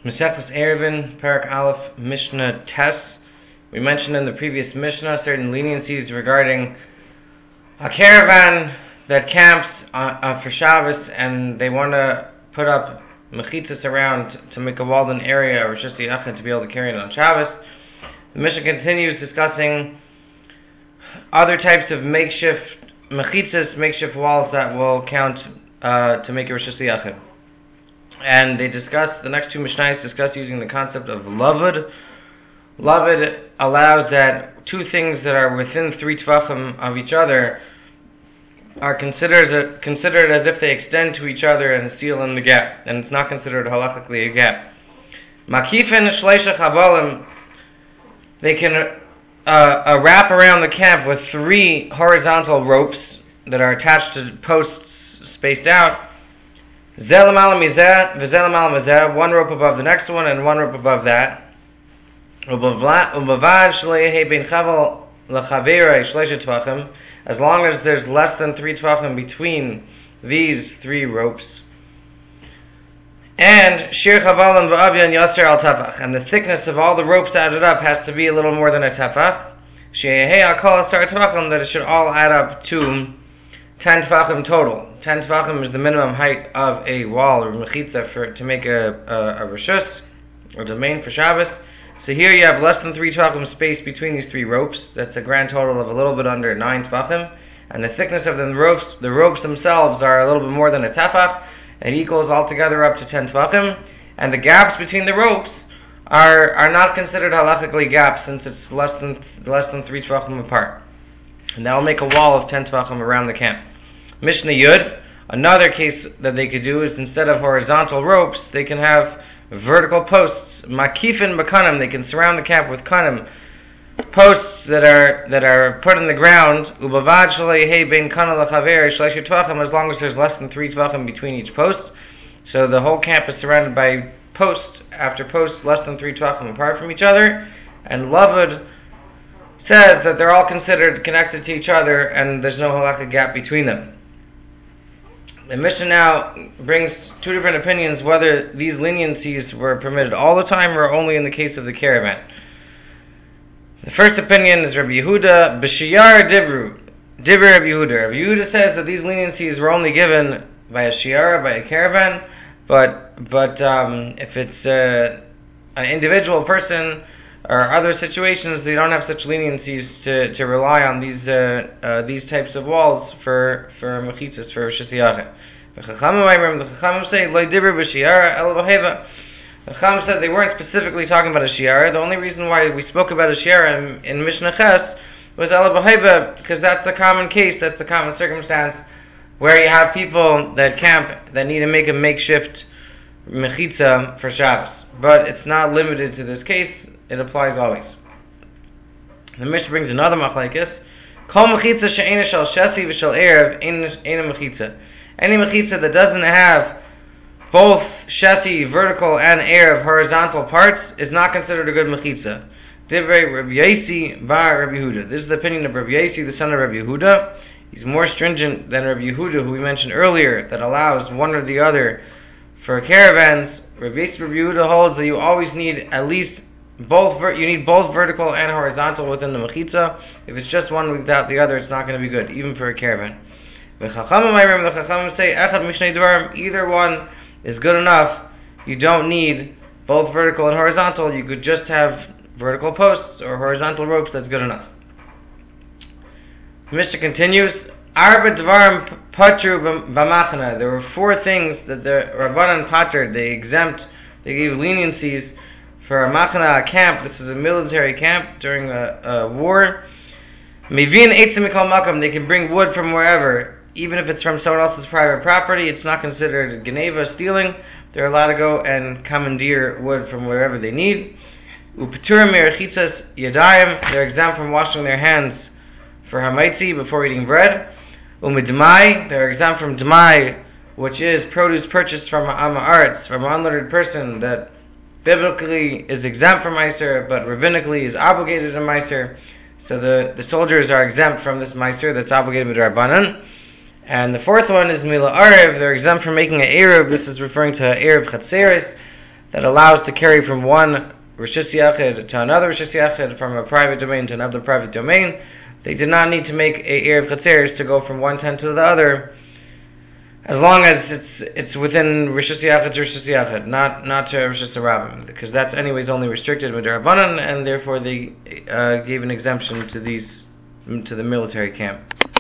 Mesechus Eruvin, Parak Aleph, Mishnah Tes. We mentioned in the previous Mishnah certain leniencies regarding a caravan that camps for Shabbos, and they want to put up mechitzas around to make a walled-in area or just to be able to carry it on Shabbos. The Mishnah continues discussing other types of makeshift mechitzas, makeshift walls that will count to make a Rosh Hashanah. And they discuss, the next two Mishnayos discuss using the concept of lavud. Lavud allows that two things that are within 3 tvachim of each other are considered as if they extend to each other and seal in the gap, and it's not considered halachically a gap. Makifin shleisha chavalim, they can wrap around the camp with 3 horizontal ropes that are attached to posts spaced out. One rope above the next one and one rope above that. As long as there's less than 3 tvachim between these 3 ropes. And shir chavalim v'abyan yaser al tefach, and the thickness of all the ropes added up has to be a little more than a tefach. Sheyehei akol asar tvachim, that it should all add up to 10 tvachim total. 10 tvachim is the minimum height of a wall or mechitza to make a reshus or domain for Shabbos. So here you have less than 3 tvachim space between these 3 ropes. That's a grand total of a little bit under 9 tvachim. And the thickness of the ropes themselves are a little bit more than a tefach. It equals altogether up to 10 tvachim. And the gaps between the ropes are not considered halachically gaps, since it's less than 3 tvachim apart. And that will make a wall of 10 tvachim around the camp. Mishnah Yud, another case that they could do is, instead of horizontal ropes, they can have vertical posts. Makifin b'kanim, they can surround the camp with kanim, posts that are put in the ground. Ubavad shalei hey bein kana lachaver shleisha tvachim, as long as there's less than 3 tvachim between each post. So the whole camp is surrounded by post after post less than 3 tvachim apart from each other. And Lavud says that they're all considered connected to each other and there's no halachic gap between them. The Mishnah now brings 2 different opinions whether these leniencies were permitted all the time or only in the case of the caravan. The first opinion is Rabbi Yehuda, B'shiyar Dibru Rabbi Yehuda. Rabbi Yehuda says that these leniencies were only given by a shiara, by a caravan, but if it's an individual person or other situations, they don't have such leniencies to rely on these types of walls for mechitzas, for Rosh Hashanah. The Chachamim say lo dibur b'shiyara el b'heva. The Chachamim said they weren't specifically talking about a shiara. The only reason why we spoke about a shiara in Mishnah Ches was el b'heva, because that's the common case, that's the common circumstance where you have people that camp that need to make a makeshift mechitza for Shabbos. But it's not limited to this case. It applies always. The Mishnah brings another machlekes. Kol mechitza she'ena shel shesi v'shel erev eina mechitza. Any mechitza that doesn't have both shesi, vertical, and erev, horizontal parts, is not considered a good mechitza. Divrei Rabbi Yosi bar Rabbi Yehuda. This is the opinion of Rabbi Yosi, the son of Rabbi Yehuda. He's more stringent than Rabbi Yehuda, who we mentioned earlier, that allows one or the other for caravans. Rabbi Yehuda holds that you always need at least both vertical and horizontal within the mechitza. If it's just one without the other, it's not going to be good, even for a caravan. The Chachamim say echad mishnei dvarim, either one is good enough. You don't need both vertical and horizontal. You could just have vertical posts or horizontal ropes. That's good enough. The Mishnah continues. Arba dvarim patru b'machna. There were 4 things that the Rabbanan patered. They gave leniencies for a machna, a camp. This is a military camp during a war. Mivin eitzim mikol makom. They can bring wood from wherever, even if it's from someone else's private property. It's not considered geneva, stealing. They're allowed to go and commandeer wood from wherever they need. Upeturim mirachitzas yadayim. They're exempt from washing their hands for hamaitzi before eating bread. Umidmai. They're exempt from dmai, which is produce purchased from ha'aretz, from an unlettered person that biblically is exempt from Meiser, but rabbinically is obligated to Meiser. So the soldiers are exempt from this Meiser that's obligated with Rabbanan. And the 4th one is Mila Arev. They're exempt from making an Erev. This is referring to Erev Chatzeris. that allows to carry from one Rishis Yachid to another Rishis Yachid, from a private domain to another private domain. They did not need to make a Erev Chatzeres to go from one tent to the other, as long as it's within Rishis Yachid to Rishis Yachid, not to Rishis Rabbim, because that's anyways only restricted with Rabbanan, and therefore they gave an exemption to the military camp.